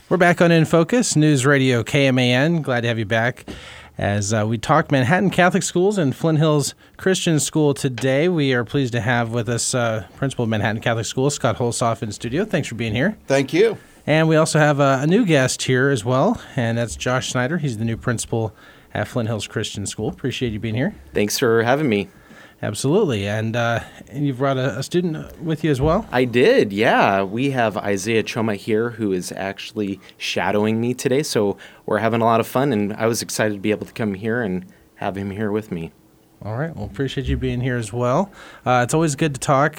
We're back on In Focus, News Radio KMAN. Glad to have you back. As we talk Manhattan Catholic Schools and Flint Hills Christian School today, we are pleased to have with us Principal of Manhattan Catholic Schools, Scott Holsoff, in studio. Thanks for being here. Thank you. And we also have a new guest here as well, and that's Josh Snyder. He's the new principal at Flint Hills Christian School. Appreciate you being here. Thanks for having me. Absolutely. And you've brought a student with you as well? I did, yeah. We have Isaiah Choma here, who is actually shadowing me today, so we're having a lot of fun, and I was excited to be able to come here and have him here with me. All right. Well, appreciate you being here as well. It's always good to talk.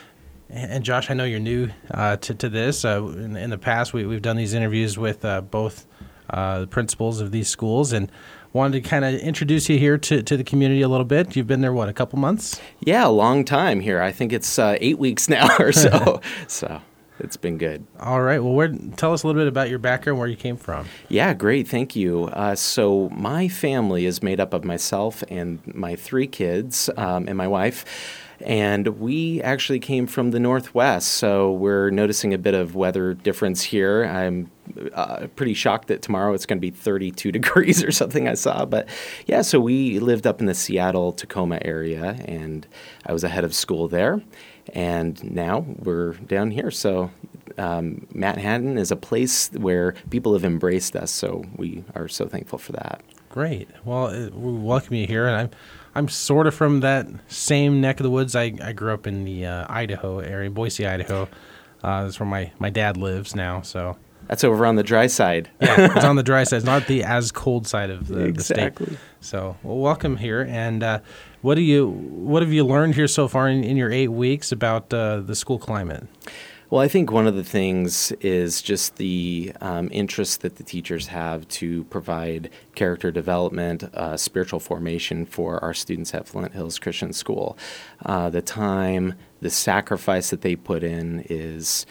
And Josh, I know you're new to this. In the past, we've done these interviews with both the principals of these schools, and wanted to kind of introduce you here to the community a little bit. You've been there, a couple months? Yeah, a long time here. I think it's 8 weeks now or so. So it's been good. All right. Well, tell us a little bit about your background, where you came from. Yeah, great. Thank you. So my family is made up of myself and my 3 kids and my wife. And we actually came from the Northwest, so we're noticing a bit of weather difference here. I'm pretty shocked that tomorrow it's going to be 32 degrees or something I saw. But yeah, so we lived up in the Seattle-Tacoma area, and I was ahead of school there. And now we're down here. So Manhattan is a place where people have embraced us, so we are so thankful for that. Great. Well, we welcome you here, and I'm sort of from that same neck of the woods. I grew up in the Idaho area, Boise, Idaho. That's where my dad lives now. So that's over on the dry side. Yeah, it's on the dry side. It's not the as cold side of the exactly. state. So, well, welcome here. And what have you learned here so far in your 8 weeks about the school climate? Well, I think one of the things is just the interest that the teachers have to provide character development, spiritual formation for our students at Flint Hills Christian School. The time, the sacrifice that they put in is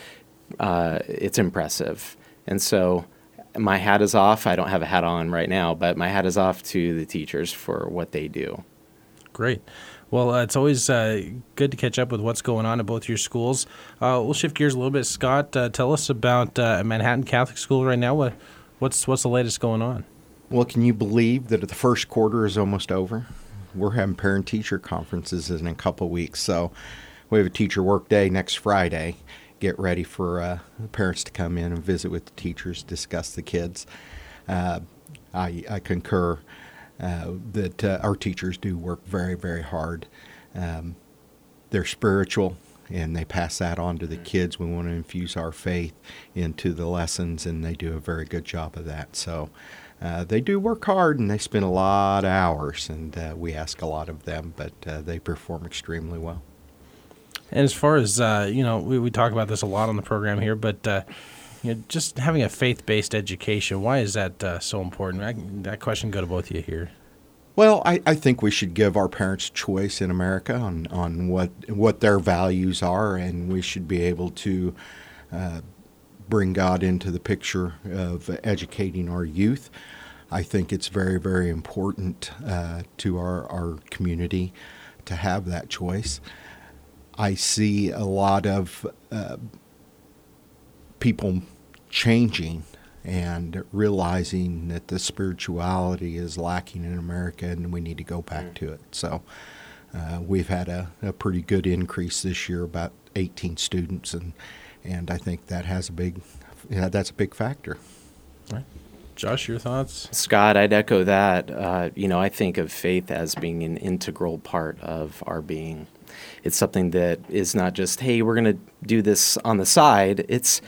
it's impressive. And so my hat is off. I don't have a hat on right now, but my hat is off to the teachers for what they do. Great. Well, it's always good to catch up with what's going on at both your schools. We'll shift gears a little bit. Scott, tell us about Manhattan Catholic School right now. What's the latest going on? Well, can you believe that the first quarter is almost over? We're having parent-teacher conferences in a couple weeks, so we have a teacher work day next Friday. Get ready for parents to come in and visit with the teachers, discuss the kids. I concur. That our teachers do work very, very hard. They're spiritual, and they pass that on to the kids. We want to infuse our faith into the lessons, and they do a very good job of that. So they do work hard, and they spend a lot of hours, and we ask a lot of them, but they perform extremely well. And as far as, we talk about this a lot on the program here, but just having a faith-based education, why is that so important? That question go to both of you here. Well, I think we should give our parents choice in America on what their values are, and we should be able to bring God into the picture of educating our youth. I think it's very, very important to our community to have that choice. I see a lot of people changing and realizing that the spirituality is lacking in America, and we need to go back to it. So we've had a pretty good increase this year, about 18 students, and I think that has that's a big factor. Right. Josh, your thoughts? Scott, I'd echo that. I think of faith as being an integral part of our being. It's something that is not just, hey, we're going to do this on the side.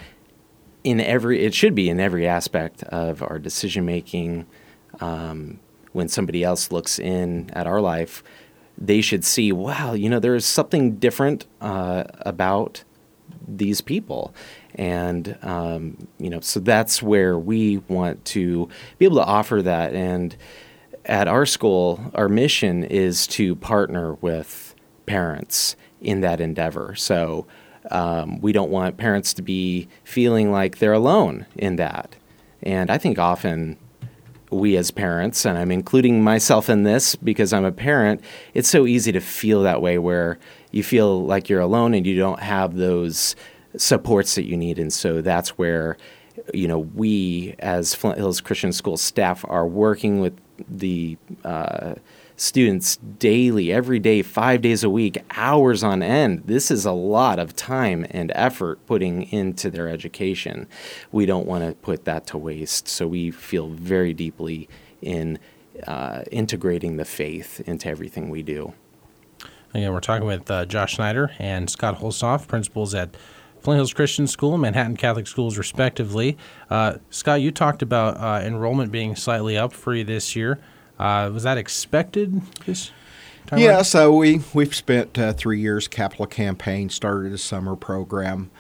It should be in every aspect of our decision making. When somebody else looks in at our life, they should see, wow, there is something different about these people. And, so that's where we want to be able to offer that. And at our school, our mission is to partner with parents in that endeavor. So we don't want parents to be feeling like they're alone in that. And I think often we as parents, and I'm including myself in this because I'm a parent, it's so easy to feel that way where you feel like you're alone and you don't have those supports that you need. And so that's where we as Flint Hills Christian School staff are working with the students daily, every day, 5 days a week, hours on end. This is a lot of time and effort putting into their education. We don't want to put that to waste. So we feel very deeply in integrating the faith into everything we do. Again, we're talking with Josh Snyder and Scott Holstoff, principals at Flint Hills Christian School and Manhattan Catholic Schools, respectively. Scott, you talked about enrollment being slightly up for you this year. Was that expected this time? Yeah, around? so we've spent 3 years capital campaign, started a summer program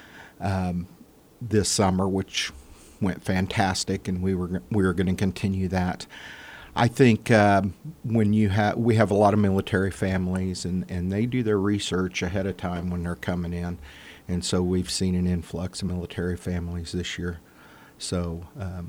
this summer, which went fantastic, and we were going to continue that. I think when we have a lot of military families, and they do their research ahead of time when they're coming in, and so we've seen an influx of military families this year. So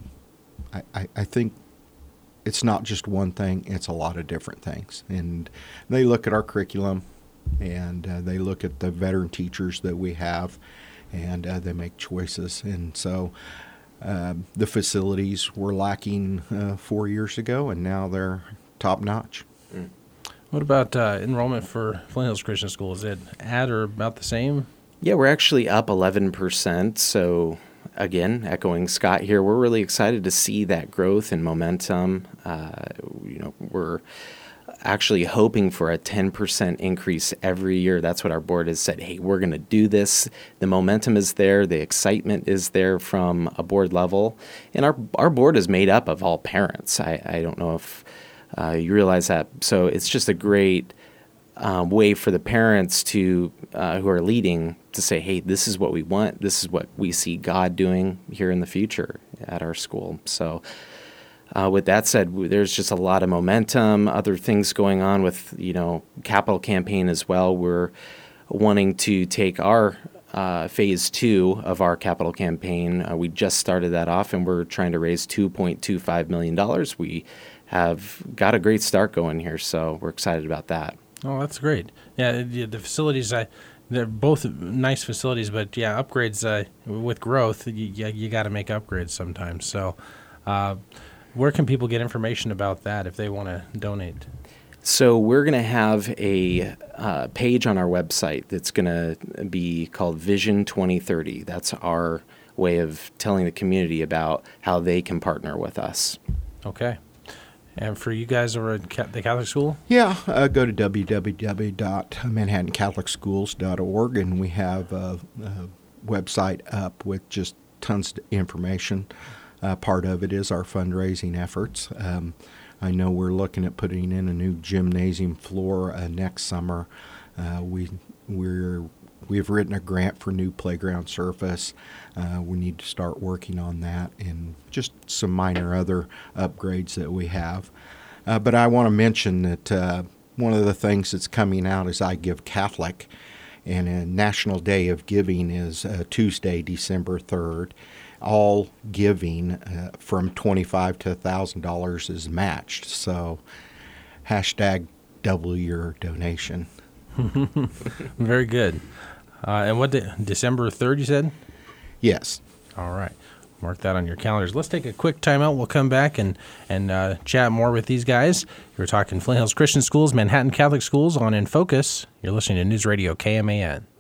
I think it's not just one thing, it's a lot of different things. And they look at our curriculum, and they look at the veteran teachers that we have, and they make choices. And so the facilities were lacking 4 years ago, and now they're top notch. What about enrollment for Flint Hills Christian School? Is it at or about the same? Yeah, we're actually up 11%. So again, echoing Scott here, we're really excited to see that growth and momentum. We're actually hoping for a 10% increase every year. That's what our board has said. Hey, we're going to do this. The momentum is there. The excitement is there from a board level. And our board is made up of all parents. I don't know if you realize that. So it's just a great way for the parents to who are leading to say, hey, this is what we want. This is what we see God doing here in the future at our school. So with that said, there's just a lot of momentum, other things going on with, capital campaign as well. We're wanting to take our phase 2 of our capital campaign. We just started that off, and we're trying to raise $2.25 million. We have got a great start going here, so we're excited about that. Oh, that's great. Yeah, the facilities, they're both nice facilities, but yeah, upgrades with growth, you got to make upgrades sometimes. So where can people get information about that if they want to donate? So we're going to have a page on our website that's going to be called Vision 2030. That's our way of telling the community about how they can partner with us. Okay. And for you guys over at the Catholic School? Yeah, go to www.manhattancatholicschools.org, and we have a website up with just tons of information. Part of it is our fundraising efforts. I know we're looking at putting in a new gymnasium floor next summer. We've written a grant for new playground surface. We need to start working on that, and just some minor other upgrades that we have. But I want to mention that one of the things that's coming out is I Give Catholic, and a National Day of Giving is Tuesday, December 3rd. All giving from $25 to $1,000 is matched. So # double your donation. Very good. And what December 3rd, you said? Yes. All right. Mark that on your calendars. Let's take a quick timeout. We'll come back and chat more with these guys. You're talking Flint Hills Christian Schools, Manhattan Catholic Schools on In Focus. You're listening to News Radio KMAN.